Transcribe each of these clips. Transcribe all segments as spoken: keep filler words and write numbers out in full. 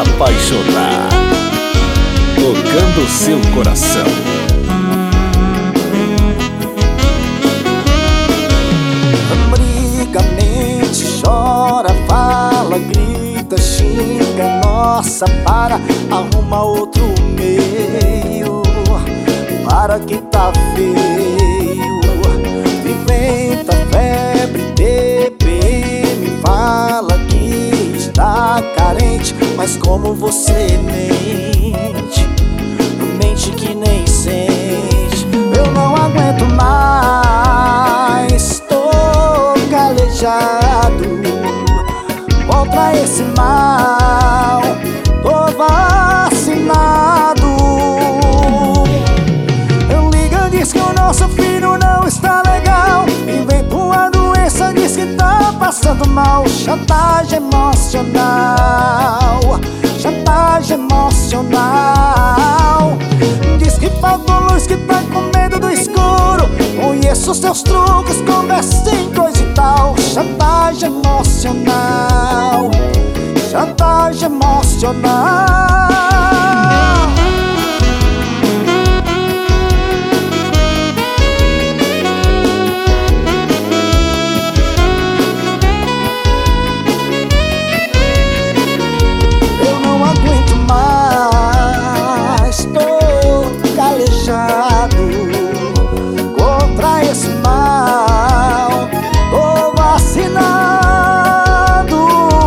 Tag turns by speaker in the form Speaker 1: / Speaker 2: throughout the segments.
Speaker 1: apaixonar, tocando seu coração.
Speaker 2: Briga, mente, chora, fala, grita, xinga, nossa, para, arruma outro meio, para que tá feio. Inventa febre, T P M, fala que está carente, mas como você mente, mente que nem sente. Eu não aguento mais, tô calejado contra esse mal, tô vacinado. Liga, diz que o nosso filho não está legal, inventa uma doença, diz que tá passando mal. Chantagem emocional, chantagem emocional. Diz que faltou luz, que tá com medo do escuro, conheço seus truques, conversa em coisa e tal. Chantagem emocional, chantagem emocional. Eu não aguento mais, tô calejado contra esse mal, tô vacinado.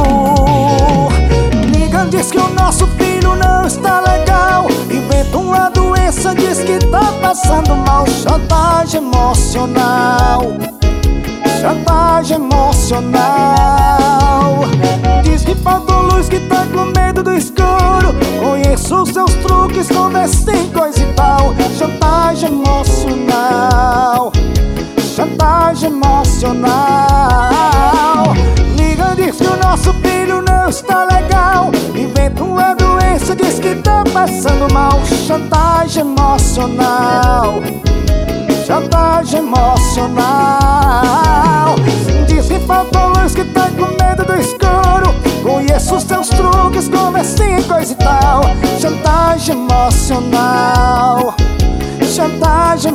Speaker 2: Liga, diz que o nosso filho não está legal, inventa uma doença, diz que tá passando mal. Chantagem emocional, chantagem emocional. Diz que faltou luz, que tá com medo do escuro, conheço os seus truques, conversa em coisa e tal. Chantagem emocional, chantagem emocional. Liga, diz que o nosso filho não está legal, inventa uma doença, diz que tá passando mal. Chantagem emocional, chantagem emocional. Diz que faltou luz, que tá com medo do escuro, conheço os teus truques, conversinha e coisa e tal. Chantagem emocional, chantagem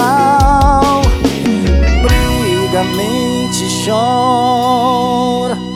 Speaker 2: emocional. Briga, mente, chora,